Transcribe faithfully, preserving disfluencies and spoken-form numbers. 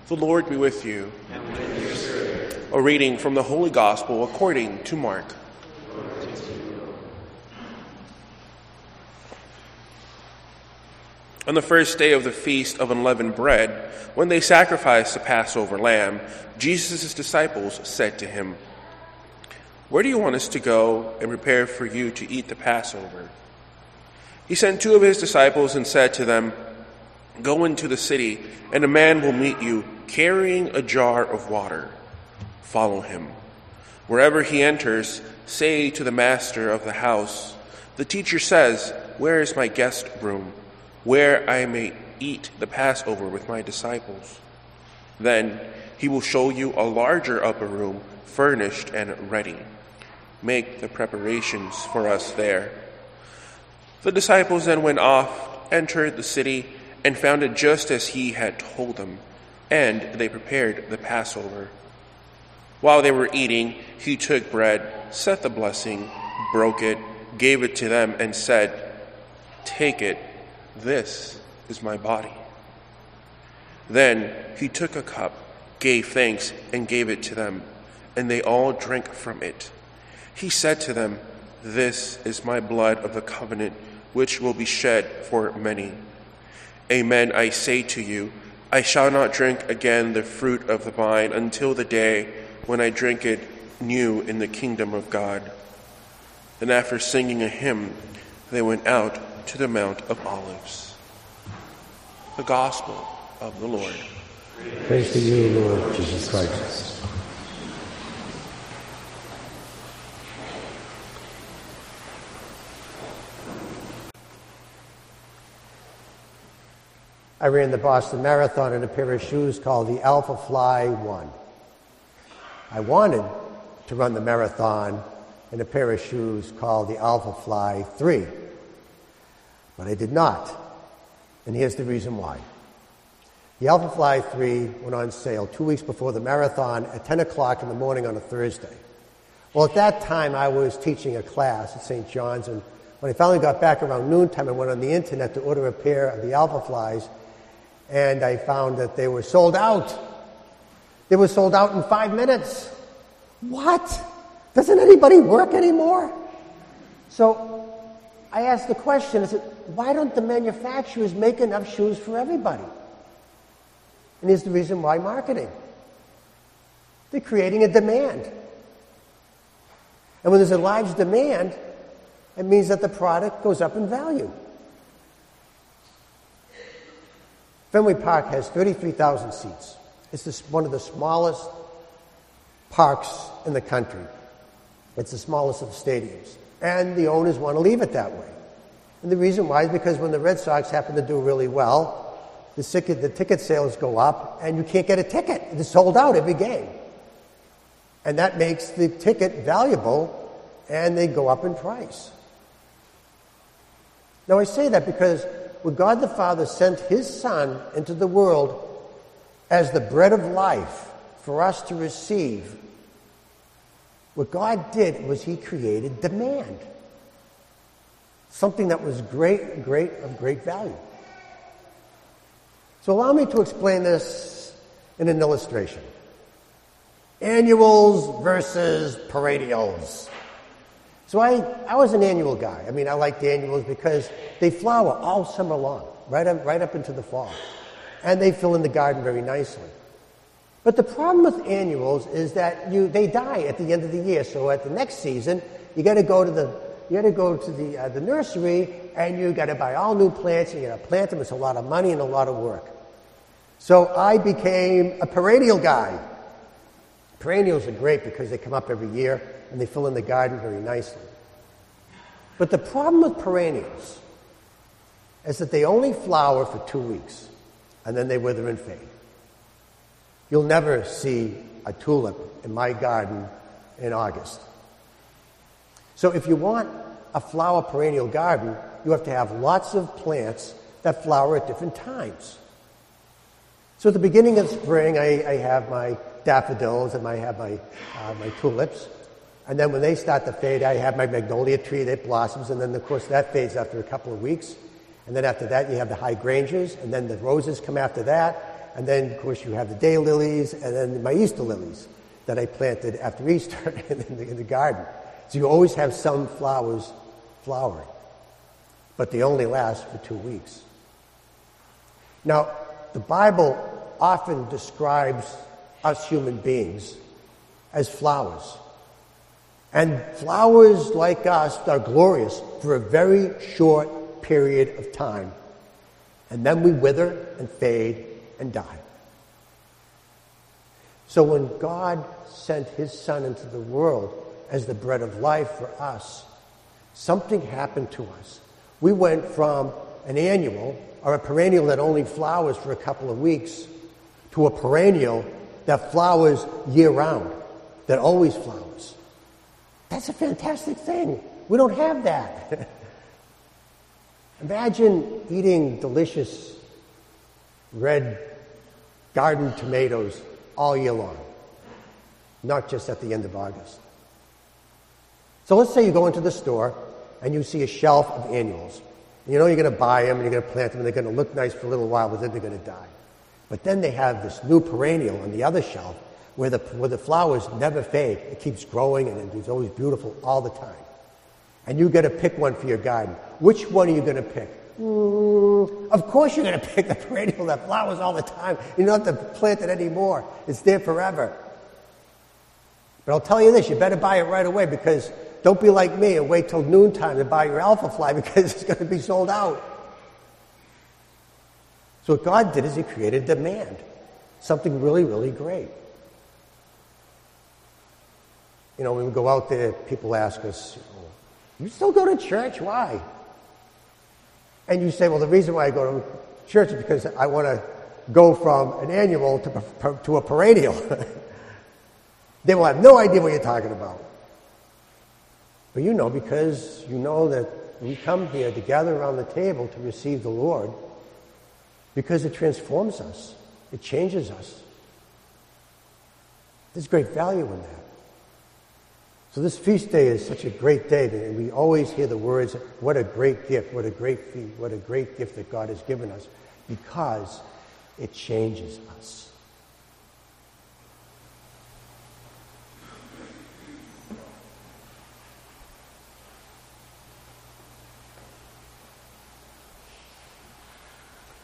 The Lord be with you. And with your spirit. A reading from the Holy Gospel according to Mark. On the first day of the Feast of Unleavened Bread, when they sacrificed the Passover lamb, Jesus' disciples said to him, "Where do you want us to go and prepare for you to eat the Passover?" He sent two of his disciples and said to them, "Go into the city, and a man will meet you carrying a jar of water. Follow him. Wherever he enters, say to the master of the house, 'The teacher says, where is my guest room, where I may eat the Passover with my disciples?' Then he will show you a larger upper room, furnished and ready. Make the preparations for us there." The disciples then went off, entered the city, and found it just as he had told them, and they prepared the Passover. While they were eating, he took bread, said the blessing, broke it, gave it to them, and said, "Take it, this is my body." Then he took a cup, gave thanks, and gave it to them, and they all drank from it. He said to them, "This is my blood of the covenant, which will be shed for many. Amen, I say to you, I shall not drink again the fruit of the vine until the day when I drink it new in the kingdom of God." Then after singing a hymn, they went out to the Mount of Olives. The Gospel of the Lord. Praise to you, Lord Jesus Christ. I ran the Boston Marathon in a pair of shoes called the Alpha Fly One. I wanted to run the marathon in a pair of shoes called the Alpha Fly Three, but I did not. And here's the reason why. The Alpha Fly Three went on sale two weeks before the marathon at ten o'clock in the morning on a Thursday. Well, at that time, I was teaching a class at Saint John's, and when I finally got back around noontime, I went on the internet to order a pair of the Alpha Flies, and I found that they were sold out. They were sold out in five minutes. What? Doesn't anybody work anymore? So I asked the question, I said, why don't the manufacturers make enough shoes for everybody? And here's the reason why: marketing. They're creating a demand. And when there's a large demand, it means that the product goes up in value. Fenway Park has thirty-three thousand seats. It's this, one of the smallest parks in the country. It's the smallest of the stadiums. And the owners want to leave it that way. And the reason why is because when the Red Sox happen to do really well, the ticket, the ticket sales go up, and you can't get a ticket. It's sold out every game. And that makes the ticket valuable, and they go up in price. Now, I say that because when God the Father sent his Son into the world as the bread of life for us to receive, what God did was he created demand. Something that was great, great, of great value. So allow me to explain this in an illustration. Annuals versus perennials. So I, I was an annual guy. I mean, I liked annuals because they flower all summer long, right up, right up into the fall. And they fill in the garden very nicely. But the problem with annuals is that you, they die at the end of the year. So at the next season, you got to go to the you got to go to the uh, the nursery, and you got to buy all new plants. And you got to plant them. It's a lot of money and a lot of work. So I became a perennial guy. Perennials are great because they come up every year and they fill in the garden very nicely. But the problem with perennials is that they only flower for two weeks and then they wither and fade. You'll never see a tulip in my garden in August. So if you want a flower perennial garden, you have to have lots of plants that flower at different times. So at the beginning of spring, I, I have my daffodils and I have my, uh, my tulips. And then when they start to fade, I have my magnolia tree that blossoms, and then of course that fades after a couple of weeks. And then after that, you have the hydrangeas, and then the roses come after that. And then, of course, you have the daylilies and then my Easter lilies that I planted after Easter in, the, in the garden. So you always have some flowers flowering. But they only last for two weeks. Now, the Bible often describes us human beings as flowers. And flowers like us are glorious for a very short period of time. And then we wither and fade and die. So when God sent his Son into the world as the bread of life for us, something happened to us. We went from an annual, or a perennial that only flowers for a couple of weeks, to a perennial that flowers year-round, that always flowers. That's a fantastic thing. We don't have that. Imagine eating delicious red garden tomatoes all year long, not just at the end of August. So let's say you go into the store and you see a shelf of annuals. You know you're going to buy them and you're going to plant them and they're going to look nice for a little while, but then they're going to die. But then they have this new perennial on the other shelf where the, where the flowers never fade. It keeps growing and it's always beautiful all the time. And you got to pick one for your garden. Which one are you going to pick? Mm, of course you're going to pick the perennial that flowers all the time. You don't have to plant it anymore. It's there forever. But I'll tell you this, you better buy it right away, because don't be like me and wait till noontime to buy your alpha fly, because it's going to be sold out. So what God did is he created demand. Something really, really great. You know, when we go out there, people ask us, you still go to church? Why? And you say, well, the reason why I go to church is because I want to go from an annual to, to a perennial. They will have no idea what you're talking about. But you know, because you know that we come here to gather around the table to receive the Lord, because it transforms us. It changes us. There's great value in that. So this feast day is such a great day, and we always hear the words, what a great gift, what a great feast, what a great gift that God has given us, because it changes us.